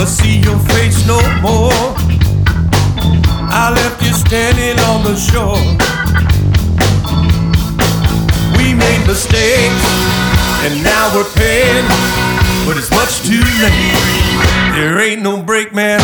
never see your face no more. I left you standing on the shore. We made mistakes, and now we're paying, but it's much too late. There ain't no break, man.